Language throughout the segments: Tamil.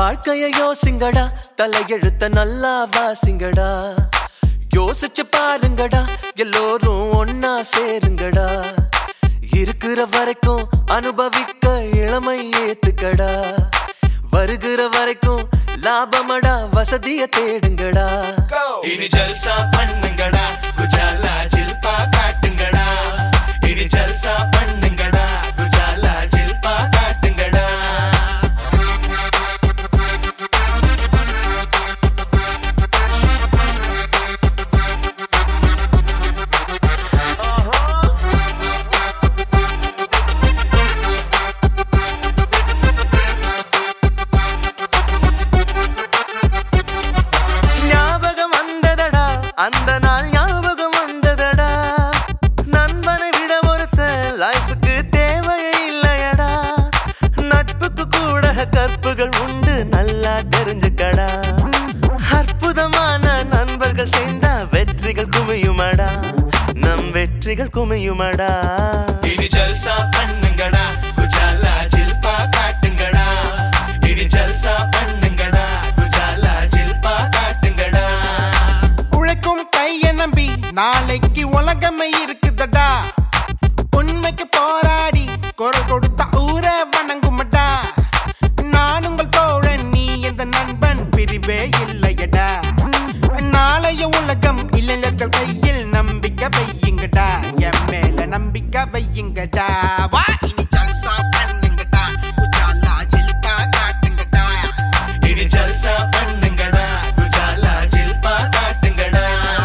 வாழ்க்கைய யோசிங்கடா, தலையெழுத்த நல்லா வாசிங்கடா. யோசிச்சு பாருங்கடா, எல்லோரும் ஒன்னா சேருங்கடா. இருக்கிற வரைக்கும் அனுபவிக்க இளமை ஏத்துக்கடா. வருகிற வரைக்கும் லாபமடா, வசதிய தேடுங்கடா. இனி ஜல்சா பண்ணுங்கடா, குஜாலா ஜில்பா காட்டுங்கடா. இனி ஜல்சா பண்ணுங்கடா, குஜாலா ஜில்பா காட்டுங்கடா. அந்த நாள் ஞாபகம் வந்ததடா. நண்பனை விட ஒருத்த லைஃபுக்கு தேவையே இல்லையடா. நட்புக்கு கூட கற்புகள் உண்டு, நல்லா தெரிஞ்சுக்கடா. அற்புதமான நண்பர்கள் சேர்ந்தா வெற்றிகள் குமியுமடா, நம் வெற்றிகள் குமியுமடா. இனி ஜல்சா பண்ணுங்கடா, குஜாலா ஜில்பா காட்டுங்கடா. இனி ஜல்சா பண்ணுங்கடா, குஜாலா ஜில்பா காட்டுங்கடா. கைய நம்பி நாளைக்கு உலகமே இருக்குதடா. உண்மைக்கு போராடி குரல் கொடுத்த ஊரை வணங்குமடா. நான் உங்கள் தோழன், நீ எந்த நண்பன், பிரிவே இல்லையடா. நாளைய உலகம் இளைஞர்கள் கையில், நம்பிக்கை வையுங்கடா. என் மேல நம்பிக்கை வையுங்கடா. வா இனி ஜல்சா பண்ணுங்கடா, குஜாலா ஜில்பா காட்டுங்கடா. இனி ஜல்சா பண்ணுங்கடா, குஜாலா ஜில்பா காட்டுங்கடா.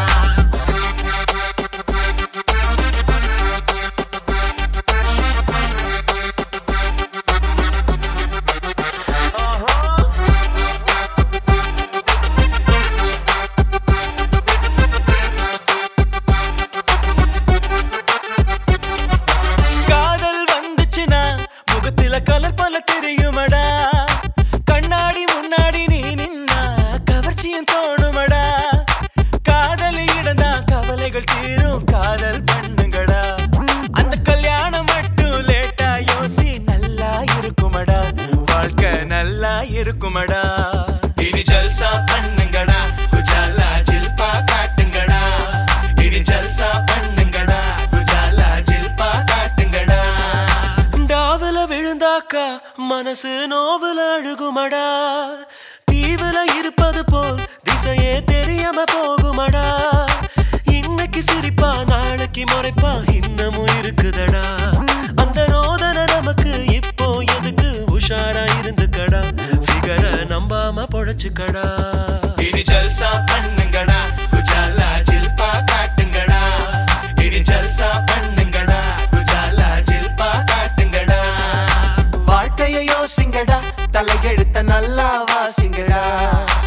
முகத்தில கலர் பல தெரியுமடா. கண்ணாடி முன்னாடி நீ நின்னா கவர்ச்சியும் தோணுமடா. காதலி இடந்தா கவலைகள் தீரும், காதல் பண்ணுங்கடா. அந்த கல்யாணம் மட்டும் லேட்டா யோசி, நல்லா இருக்குமடா, வாழ்க்கை நல்லா இருக்குமடா. இனி ஜல்சா பண்ணுங்கடா, குஜாலா ஜில்பா காட்டுங்கடா. இனி ஜல்சா பண்ணுங்கடா, குஜாலா ஜில்பா காட்டுங்கடா. டாவுல விழுந்தாக்கா மனசு நோவுல அழுகுமடா. தீவுல இருப்பது போல் திசையே தெரியாம போகுமடா. இன்னைக்கு சிரிப்பா நாளைக்கு முறைப்பா இன்னமும் இருக்குதடா. அந்த ரோதனை நமக்கு இப்போ எதுக்கு, உஷாரா இருந்துக்கடா. ஃபிகர நம்பாம பொழைச்சுக்கடா. இனி ஜல்சா பண்ணுங்கடா, குஜாலா ஜில்பா காட்டுங்கடா. இனி ஜல்சா பண்ணுங்கடா, குஜாலா ஜில்பா காட்டுங்கடா. வாழ்க்கைய யோசிங்கடா, தலையெழுத்த நல்லா வாசிங்கடா.